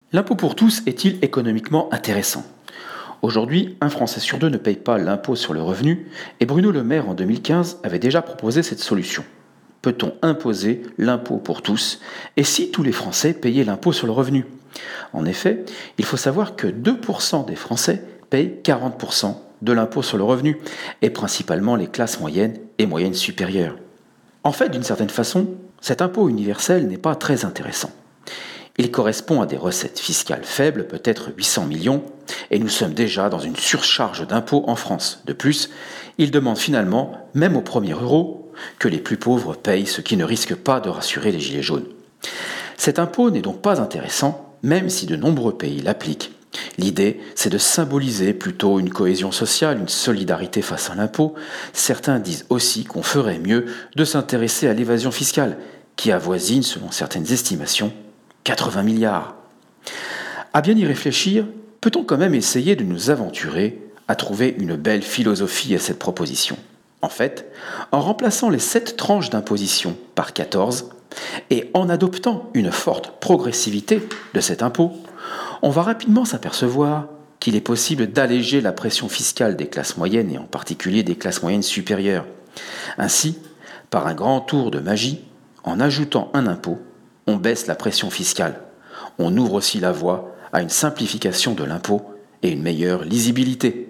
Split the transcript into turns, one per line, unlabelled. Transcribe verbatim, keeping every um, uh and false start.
L'impôt pour tous est-il économiquement intéressant? Aujourd'hui, un Français sur deux ne paye pas l'impôt sur le revenu et Bruno Le Maire en deux mille quinze avait déjà proposé cette solution. Peut-on imposer l'impôt pour tous et si tous les Français payaient l'impôt sur le revenu? En effet, il faut savoir que deux pour cent des Français payent quarante pour cent de l'impôt sur le revenu et principalement les classes moyennes et moyennes supérieures. En fait, d'une certaine façon, cet impôt universel n'est pas très intéressant. Il correspond à des recettes fiscales faibles, peut-être huit cents millions, et nous sommes déjà dans une surcharge d'impôts en France. De plus, il demande finalement, même au premier euro, que les plus pauvres payent, ce qui ne risque pas de rassurer les gilets jaunes. Cet impôt n'est donc pas intéressant, même si de nombreux pays l'appliquent. L'idée, c'est de symboliser plutôt une cohésion sociale, une solidarité face à l'impôt. Certains disent aussi qu'on ferait mieux de s'intéresser à l'évasion fiscale, qui avoisine, selon certaines estimations, quatre-vingts milliards. À bien y réfléchir, peut-on quand même essayer de nous aventurer à trouver une belle philosophie à cette proposition? En fait, en remplaçant les sept tranches d'imposition par quatorze et en adoptant une forte progressivité de cet impôt, on va rapidement s'apercevoir qu'il est possible d'alléger la pression fiscale des classes moyennes et en particulier des classes moyennes supérieures. Ainsi, par un grand tour de magie, en ajoutant un impôt, on baisse la pression fiscale. On ouvre aussi la voie à une simplification de l'impôt et une meilleure lisibilité.